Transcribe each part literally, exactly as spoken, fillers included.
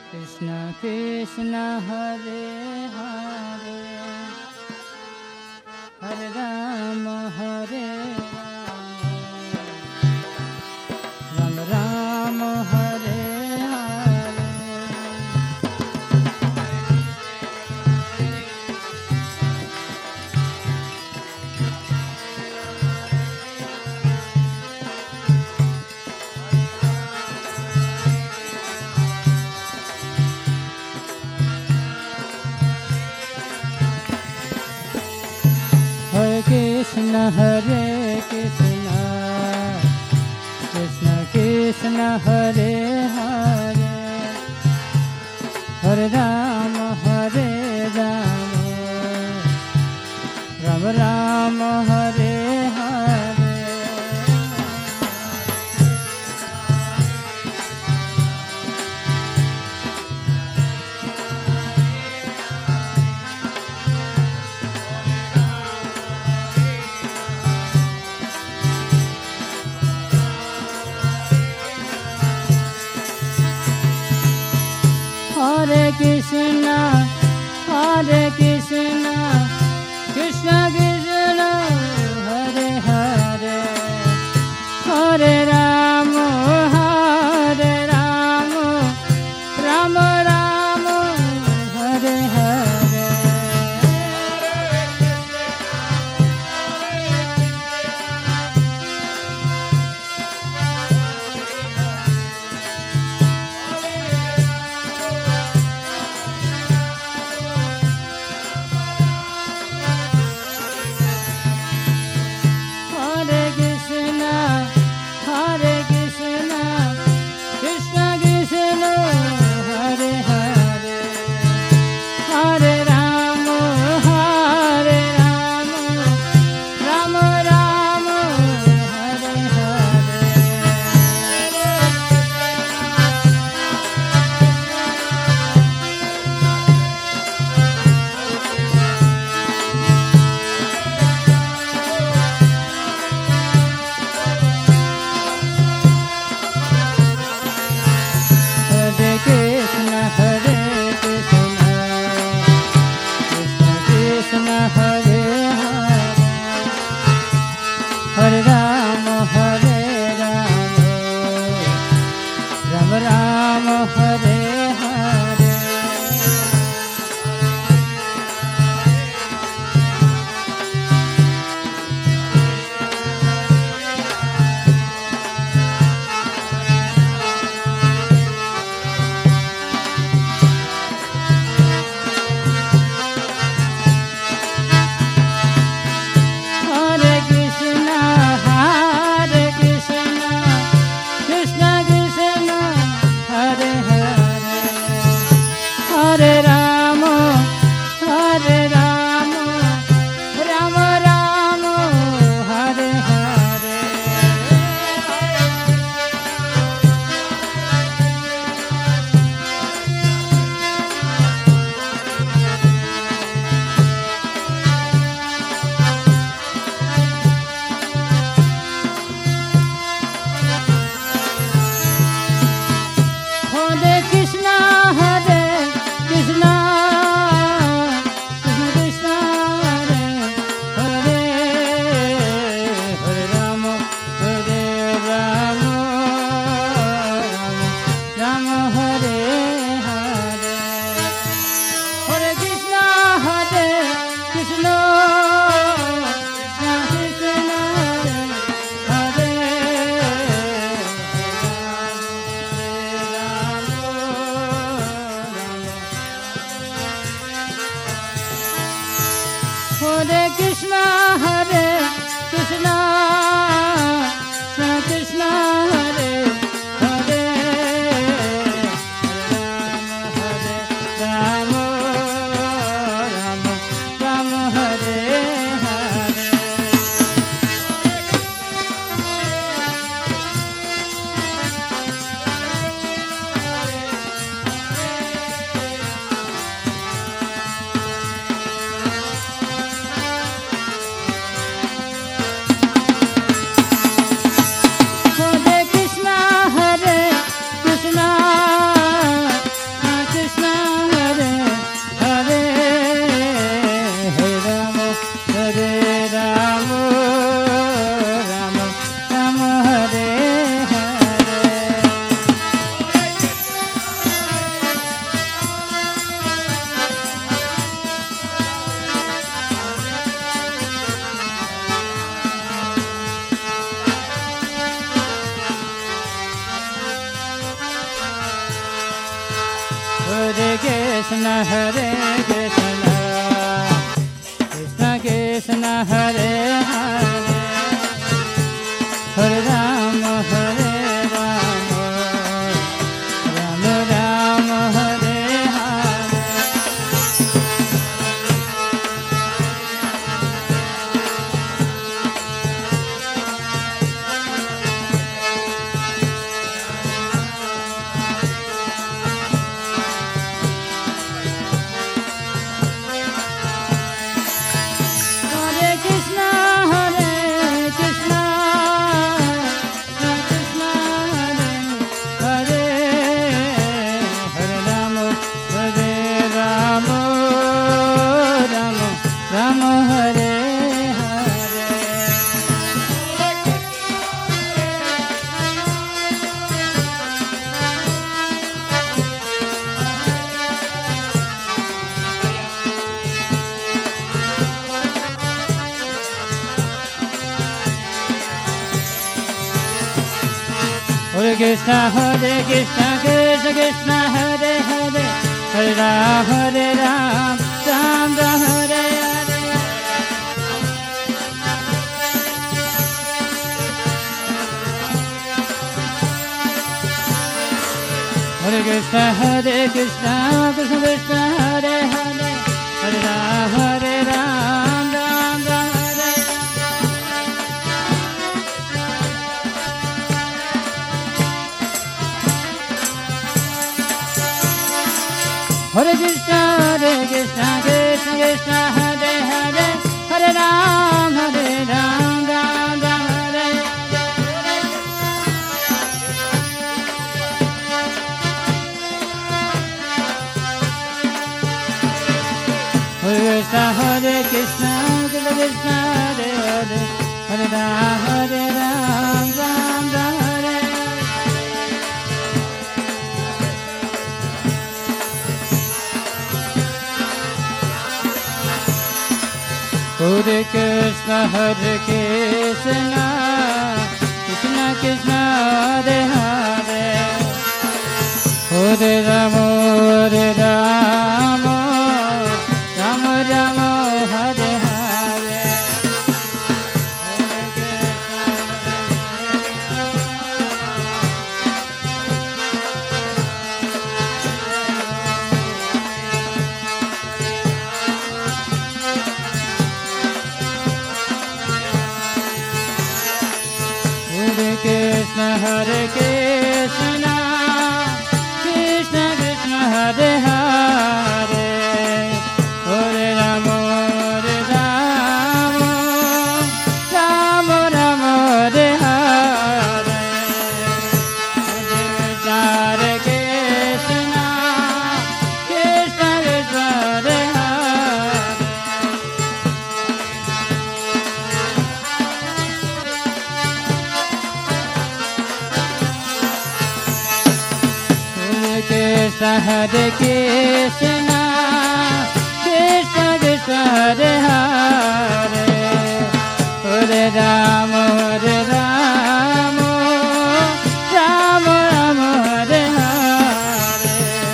Krishna Krishna Hare Hare Hare Rama Hare Rama Rama Hare Hare Hare Krishna Hare Krishna Krishna Krishna Hare Hare Hare Rama Hare Rama Rama Rama Hare Hare Hare Krishna, Hare Krishna, Krishna Krishna, Hare Hare, Hare Rama, Hare Rama, Rama Rama, Hare Hare. Hare Krishna, Hare Krishna, Krishna Krishna, Hare Hare, Hare Rama, Hare Rama, Rama Rama, Hare Hare. Hare Krishna, Hare Krishna, Krishna Hare Hare, Hare Rama, Hare Rama, Rama Rama, Hare Hare. Hare Krishna, Hare Krishna, Krishna Krishna, Hare Hare, Hare Ram, Hare Ram, Ram Ram, Hare Hare. Hare Krishna, Hare Krishna, Krishna Krishna, Hare Hare, Hare Ram, Hare Ram, Ram Ram, Hare Hare. Hare Krishna, Hare Krishna, Krishna Krishna, Hare Hare, Hare Ram, Hare Ram, Ram Ram, Hare Hare. Hare Krishna, Hare Krishna, Krishna Krishna, Hare Hare, Hare Ram, Hare Ram, Ram Ram, Hare Hare. Hare Krishna, Hare Krishna, Krishna Krishna, Hare Hare, Hare Rama, Hare Rama, Rama Rama, Hare Hare. Hare Krishna, Hare Krishna, Hare Krishna, Krishna Krishna, Hare Hare, Hare Rama, Hare Rama, Rama Rama, Hare Hare. Hare Krishna, Krishna Krishna, Hare Hare. Krishna, Hare Krishna, Krishna Krishna, Hare Hare, Hare Rama, Hare Rama, Rama Rama, Hare Hare.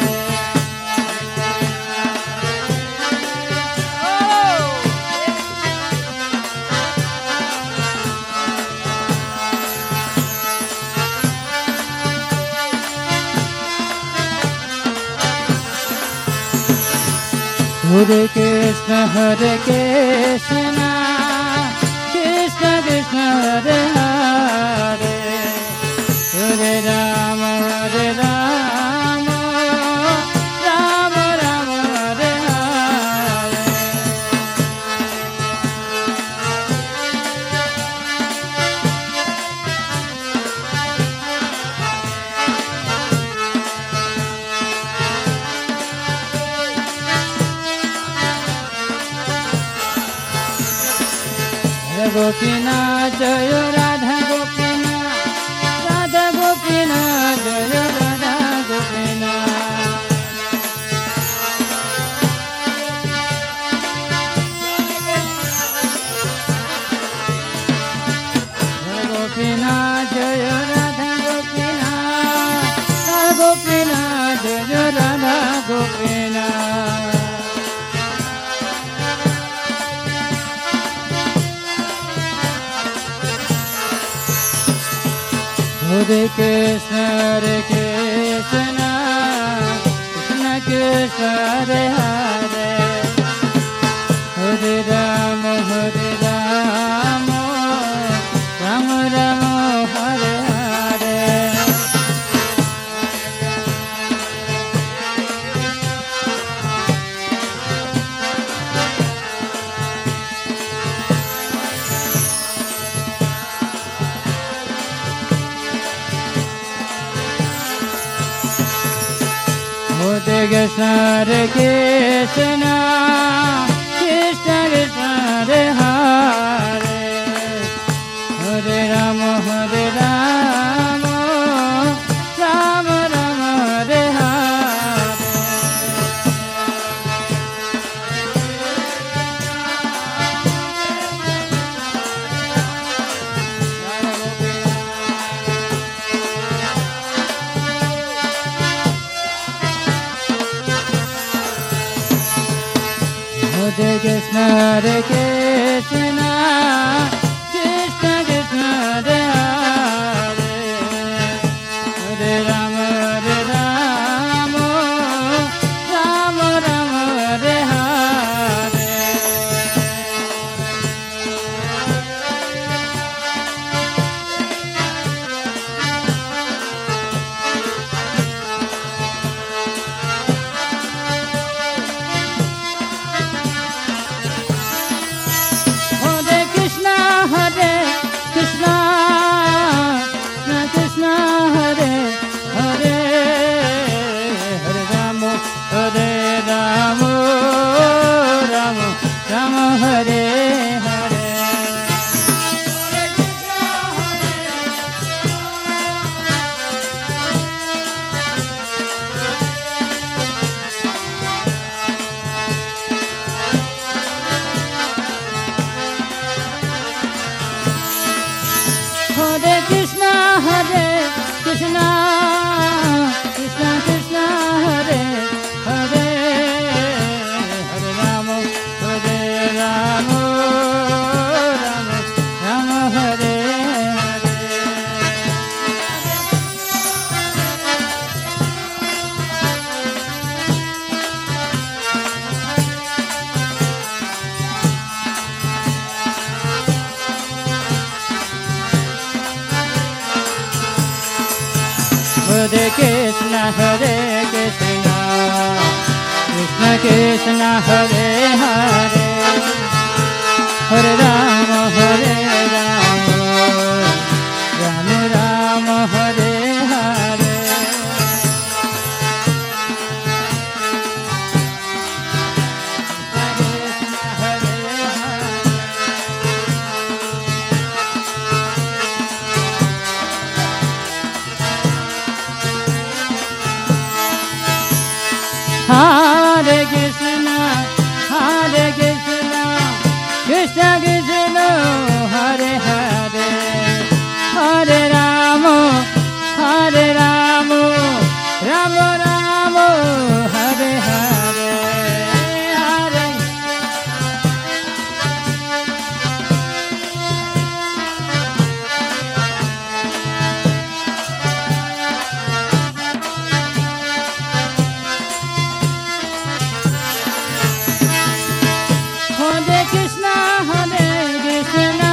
Hare Krishna, Hare Krishna, Krishna Krishna, Hare Hare, Hare Rama, Hare Rama, Rama Rama, Hare Hare. Gopinath, Jaya Radha Gopinath, Radha Gopinath, Jaya Radha Gopinath. Gopinath, Jaya Radha Gopinath, Radha Gopinath, Jaya Radha Gopina. Hare Krishna, Hare Krishna, Krishna Krishna, Hare Hare, Hare Rama, Hare Rama, Rama Rama, Hare Hare. Hare Krishna, Hare Krishna, Krishna Krishna, Hare Hare, Hare Rama, Hare Rama, Rama Rama, Hare Hare. Hare Krishna, Hare Krishna, Krishna Krishna, Hare Hare, Hare Rama, Hare Rama, Rama Rama, Hare Hare. Hare Krishna, Hare Krishna, Krishna Krishna, Hare Hare, Hare Rama, Hare Rama, Rama Rama, Hare Hare. Hare Krishna, Hare Krishna, Krishna Krishna, Hare Hare, Hare Rama, Hare Rama, Rama Rama, Hare Hare. Hare Krishna, Hare Krishna, Krishna Krishna, Hare Hare, Hare Rama, Hare Rama, Rama Rama, Hare Hare. Hare Krishna, Hare Krishna, Krishna Krishna, Hare Hare, Hare Rama, Hare Rama, Rama Rama, Hare Hare, Hare. Hare Krishna, Hare Krishna,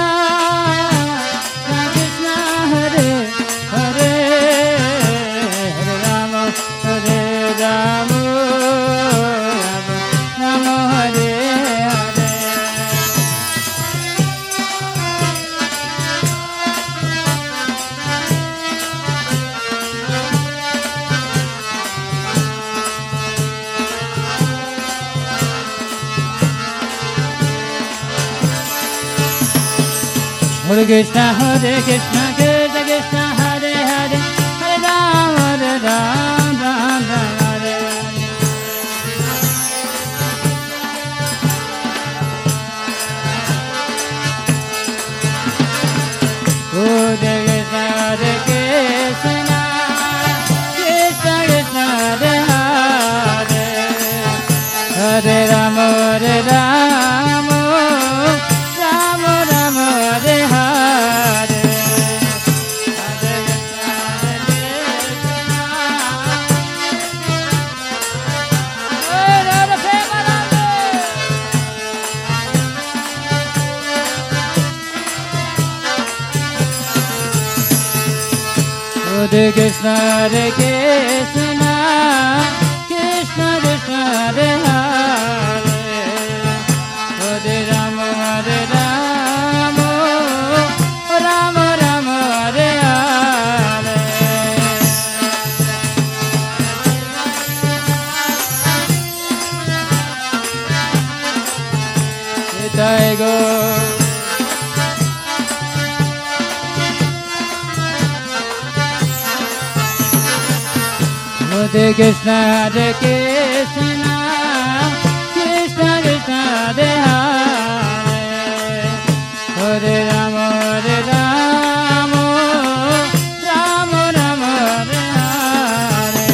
Krishna Hare Hare, Hare Rama, Hare Rama, Rama Rama, Hare Hare. Hare Krishna, Hare Krishna, Krishna Krishna, Hare Hare, Hare Rama, Hare Rama, Rama Rama, Hare Hare. Hare Krishna, Hare Krishna, Krishna Krishna, Hare Hare. Hare Rama, Rama Rama Hare Hare. Hare Krishna, Hare Krishna, Krishna Krishna, Hare Hare, Hare Rama, Hare Rama, Rama Rama, Hare Hare. Jai Gaur. Hare Krishna, Hare Krishna, Krishna Krishna, Hare Hare, Hare Rama, Hare Rama, Rama Rama, Hare Hare.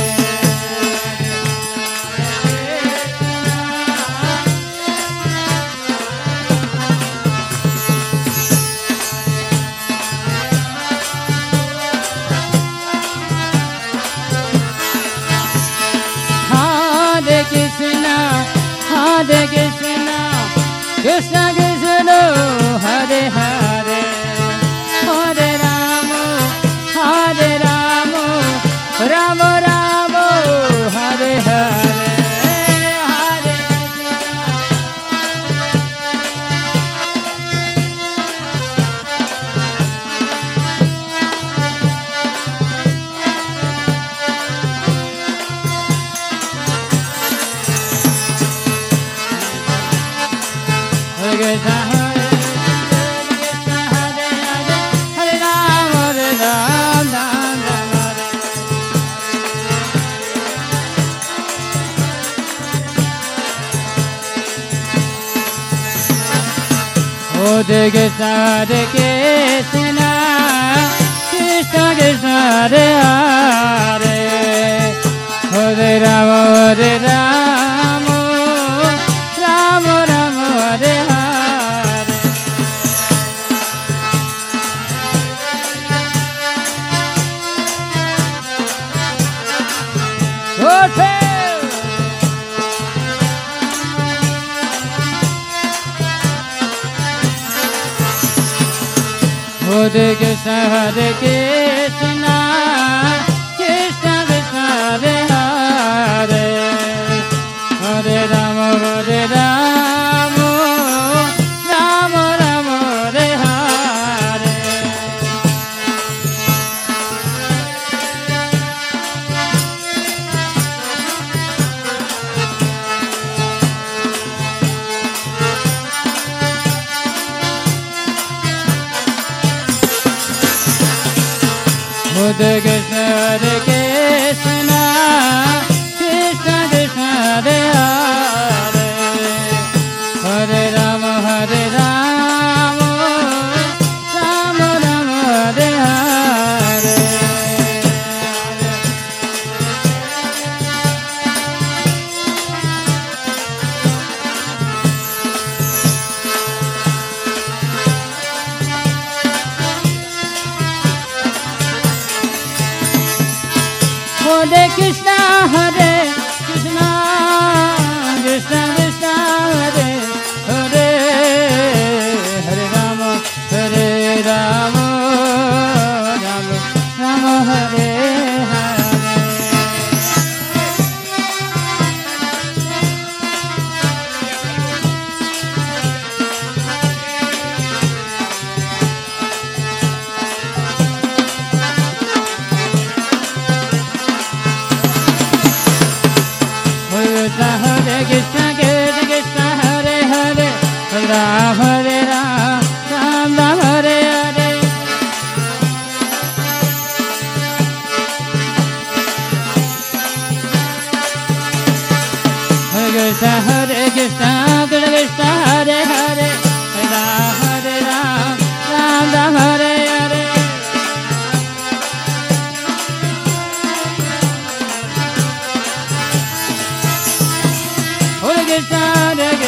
Hare Krishna, Hare Krishna, Krishna Krishna, Hare Hare, Hare Rama, Hare Rama, Rama Rama, Hare Hare. Hare Krishna, Hare Krishna, Hare Hare, Hare Rama, Hare Rama, Rama Rama, Hare Krishna, Hare Krishna, Krishna Krishna, Hare Hare, Hare Rama, Hare Rama, Rama Rama, Hare Hare. Hare Krishna, Hare Krishna, Krishna Krishna, Hare Hare, Hare Rama, Hare Rama, Rama Rama, Hare Hare. Hare Krishna, Hare Krishna, Krishna Krishna, Hare Hare, Hare Rama, Hare Rama, Rama Rama, Hare Hare. Hare Krishna, Hare Krishna, Krishna Krishna, Hare Hare, Hare Rama, Hare Rama, Rama Rama, Hare Hare. Hare Krishna, Krishna Krishna, Hare Hare, Hare Rama, Hare Rama, Rama Rama, Hare Hare. Hare Krishna, Hare Krishna, Krishna Krishna, Hare Hare, Hare Rama, Hare Rama, Rama Rama, Hare Hare. Hare Krishna, Hare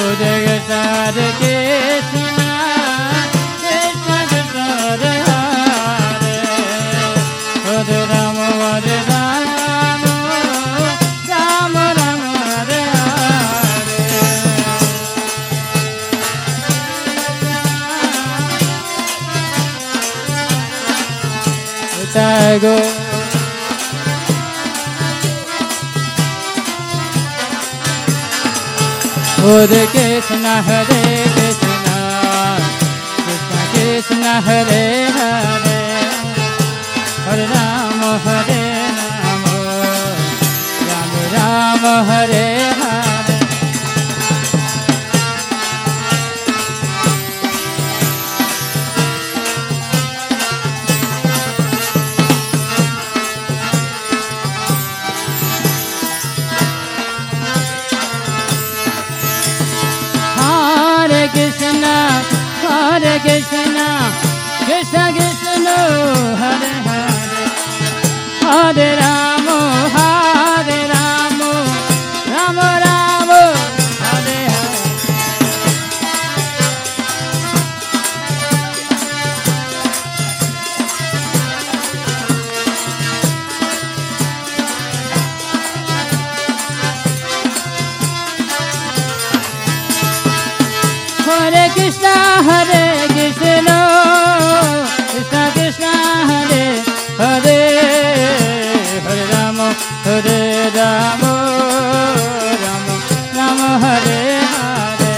Go. Hare Krishna, Hare Krishna, Krishna Krishna, Hare Hare, Hare Rama, Hare Rama, Rama Rama, Hare Hare. Krishna, Hare Krishna, Krishna Krishna, Hare Hare, Hare Rama, Hare Rama, Rama Rama, Hare Hare. Hare Krishna, Hare Krishna, Krishna Krishna, Hare Hare, Hare Rama, Hare Rama, Rama Rama, Hare Hare.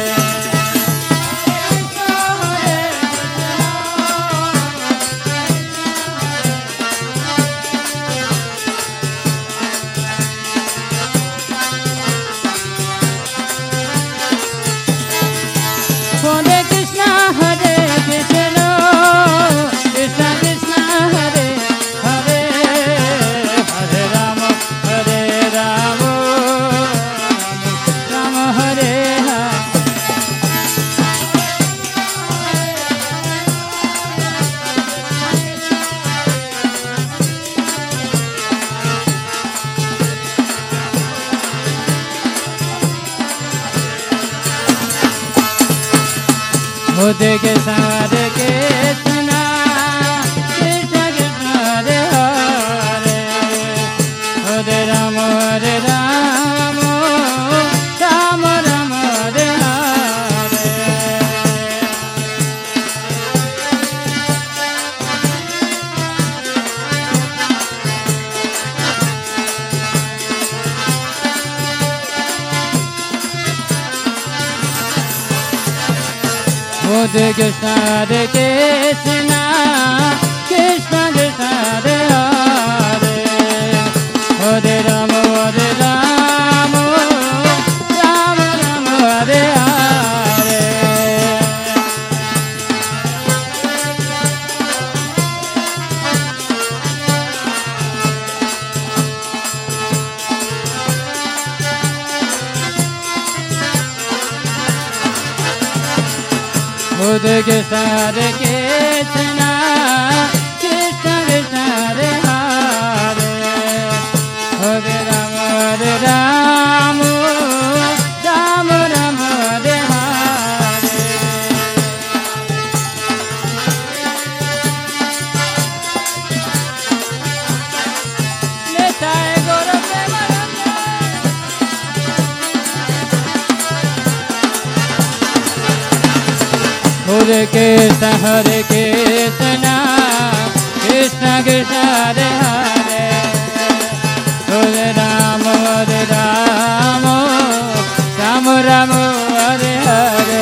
Hare Krishna, Hare Krishna, Krishna Krishna, Hare Hare, Hare Rama, Hare Rama, Rama Hare Hare. Hare Krishna, Hare Krishna, Krishna Krishna, Hare Hare, Hare Rama, Hare Rama, Rama Rama, Hare Hare. Hare Krishna, Hare Krishna, Krishna Krishna, Hare Hare, Hare Rama, Hare Rama, Rama Rama, Hare Hare. Hare Krishna, Hare Krishna, Krishna Krishna, Hare Hare, Hare Rama, Hare Rama, Rama Rama, Hare Hare. Nitai Gaura Premanande. Hare Krishna, Hare Krishna, Krishna Krishna, Hare Hare, Hare Rama, Hare Rama, Rama Rama, Hare Hare.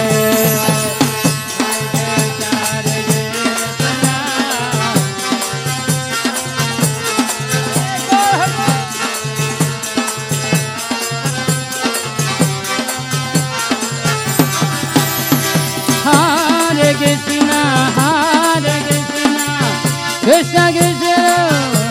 Hare Krishna, Hare Krishna, Krishna Krishna,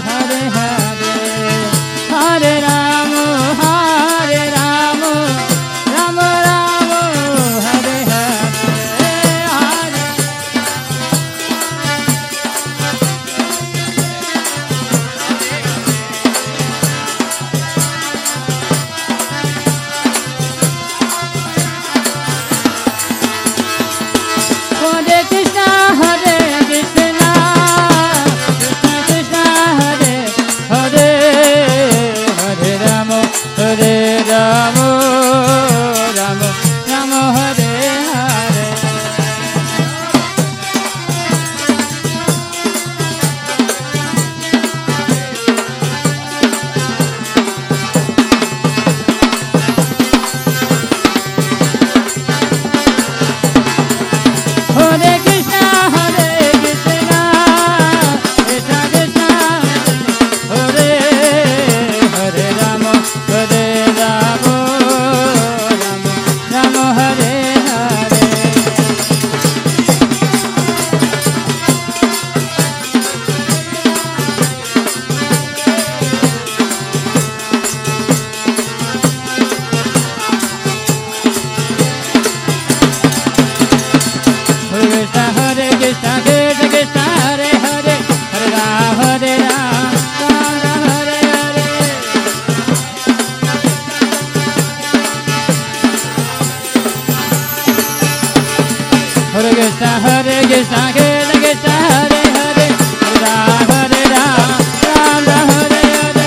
Krishna Krishna Krishna Hare Hare Hare Ram Hare Ram Ram Ram Hare Hare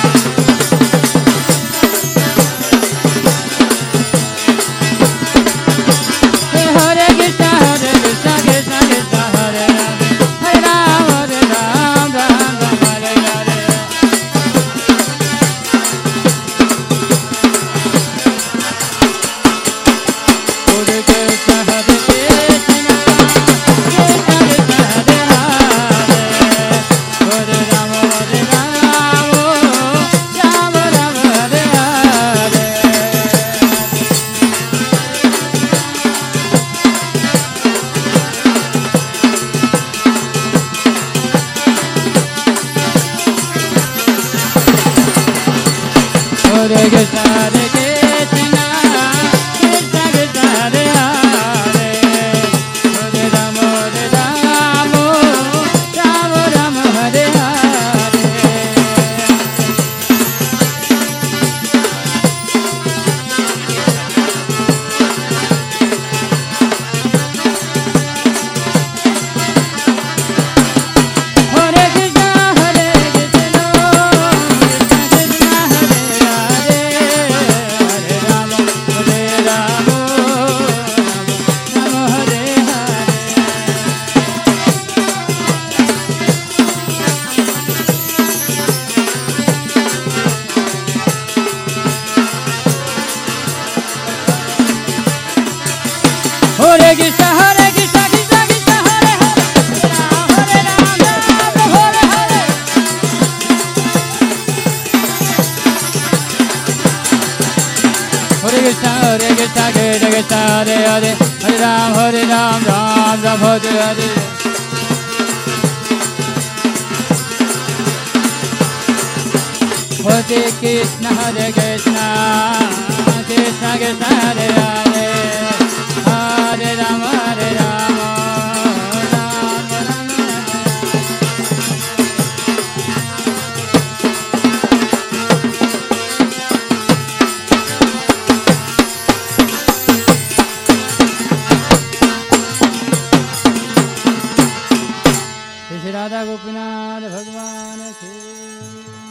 Hare Krishna Hare Krishna Krishna Krishna Hare Hare Hare Ram Hare Ram Ram Ram Hare Hare Hare Krishna Hare Krishna Krishna Krishna Hare Hare Hare Ram Hare Ram Ram Ram Hare Hare Hare Krishna Hare Krishna Krishna Krishna Hare Hare Hare Rama Hare Rama Rama Rama Hare Hare Hare Krishna Hare Krishna Krishna Krishna Hare Hare Hare Rama Hare Rama Rama Hare Hare Hare Krishna Hare Krishna Krishna Krishna Hare Hare Hare Ram Hare Ram Ram Hare Hare Hare Krishna Hare Krishna Krishna Krishna Hare Hare Hare Ram Hare Ram Ram Ram Hare Hare Hare Krishna Hare Krishna Krishna Krishna Hare Hare Hare Ram Hare Ram Ram Ram Shri Radha Gopinath Bhagwan Ki